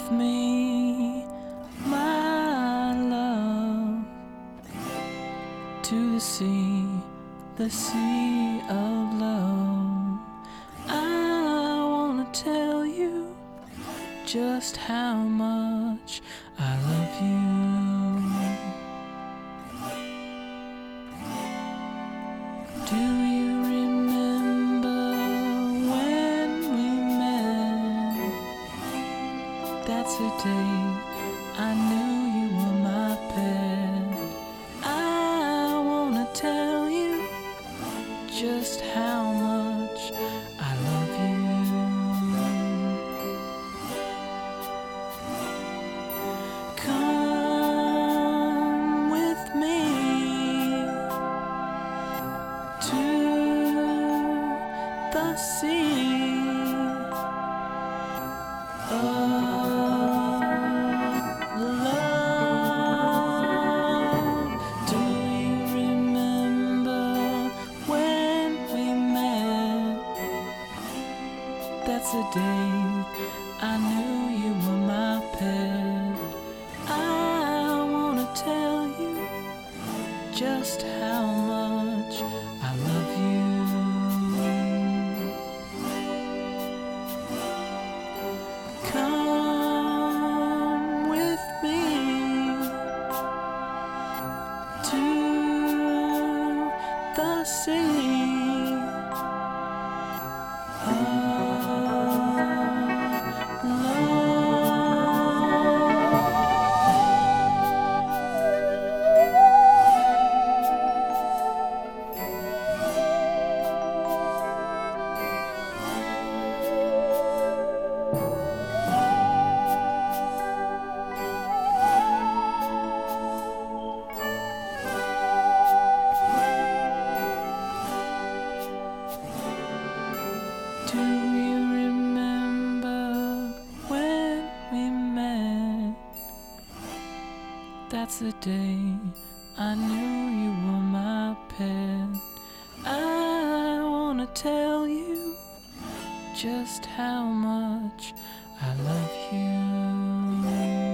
with me, my love, to the sea of love. I wanna tell you just how much I love you. Do you remember when we met? That's the day I knew you were my pet. I wanna tell you just how much I love you. Come with me to the sea of love. Do you remember when we met? That's the day I knew you were my pet. I wanna tell you just how much I love you. Come with me to the sea of love. Do you remember when we met? That's the day I knew you were my pet. I wanna tell you just how much I love you.